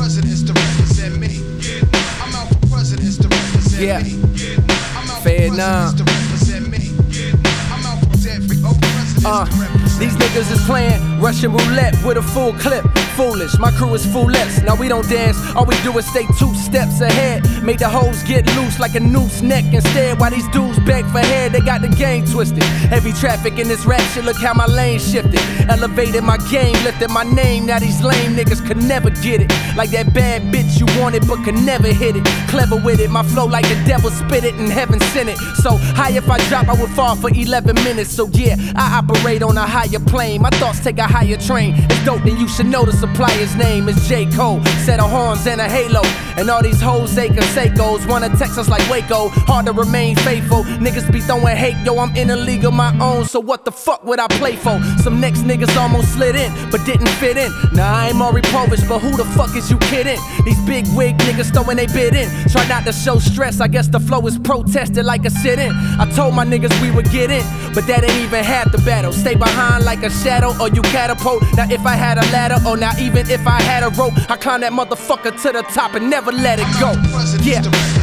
presidents to represent me. I'm out for presidents to represent me. I'm out for presidents to represent me. I'm out for every presidents to represent me. These niggas is playing Russian roulette with a full clip. Foolish, my crew is foolish. Now we don't dance, all we do is stay 2 steps ahead. Make the hoes get loose like a noose neck instead. While these dudes beg for head, they got the game twisted. Heavy traffic in this rap shit, look how my lane shifted. Elevated my game, lifted my name. Now these lame niggas could never get it. Like that bad bitch you wanted but could never hit it. Clever with it, my flow like the devil spit it and heaven sent it. So high if I drop, I would fall for 11 minutes. So yeah, I operate on a higher plane. My thoughts take a higher train. It's dope, then you should know the supplier's name is J. Cole. Set of horns and a halo. And all these hoes they can say goes. Wanna text us like Waco. Hard to remain faithful. Niggas be throwing hate, yo, I'm in a league of my own. So what the fuck would I play for? Some next niggas almost slid in, but didn't fit in. Nah, I ain't Maury Povich, but who the fuck is you kidding? These big wig niggas throwing they bid in. Try not to show stress, I guess the flow is protested like a sit-in. I told my niggas we would get in, but that ain't even half the battle. Stay behind like a shadow or you catapult. Now if I had a ladder or now even if I had a rope, I climb that motherfucker to the top and never let it go. Yeah.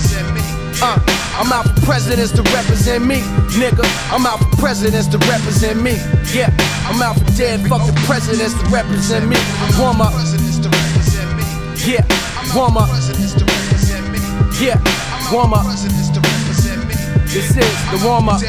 I'm out for presidents to represent me, nigga. I'm out for presidents to represent me. Yeah, I'm out for dead fucking presidents to represent me. Warm up. Yeah, warm up. Yeah, warm up. This is the warm up.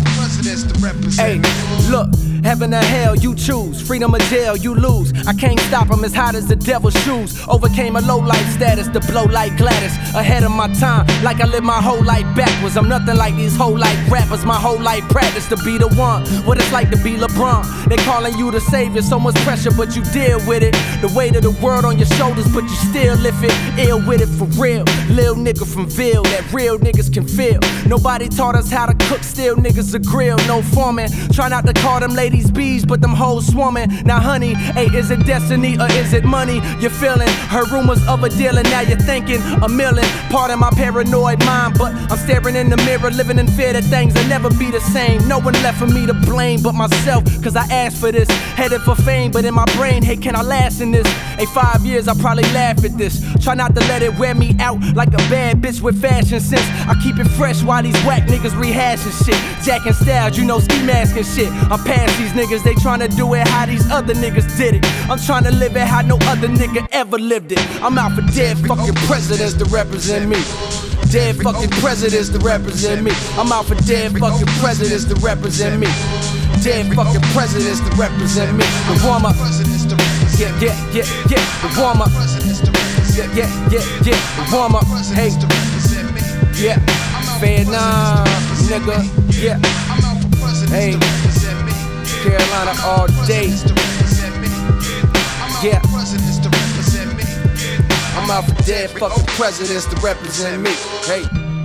Hey, look. Heaven or hell, you choose. Freedom or jail, you lose. I can't stop them as hot as the devil's shoes. Overcame a low life status to blow like Gladys. Ahead of my time, like I live my whole life backwards. I'm nothing like these whole life rappers. My whole life practice to be the one. What it's like to be LeBron. They calling you the savior, so much pressure, but you deal with it. The weight of the world on your shoulders, but you still lift it. Ill with it for real. Lil nigga from Ville, that real niggas can feel. Nobody taught us how to cook, still niggas a grill. No foreman. Try not to call them ladies bees, but them hoes swarming. Now honey, hey, is it destiny or is it money? You're feeling, heard rumors of a deal and now you're thinking a million. Pardon my paranoid mind, but I'm staring in the mirror, living in fear that things will never be the same. No one left for me to blame but myself, cause I asked for this. Headed for fame, but in my brain, hey, can I last in this? Hey, 5 years, I probably laugh at this. Try not to let it wear me out like a bad bitch with fashion sense. I keep it fresh while these whack niggas rehashing shit. Jacking styles, you know, ski mask and shit. I'm past these niggas, they tryna do it how these other niggas did it. I'm tryna live it how no other nigga ever lived it. I'm out for dead fucking presidents to represent me. Dead fucking presidents to represent me. I'm out for dead fucking presidents to represent me. Dead fucking presidents to represent me. The warm up. Yeah, the warm up. Yeah, the warm up. Hey, yeah, Vietnam, nigga. Yeah, hey, Carolina all day. Yeah, I'm out for dead fucking presidents to represent me. Hey.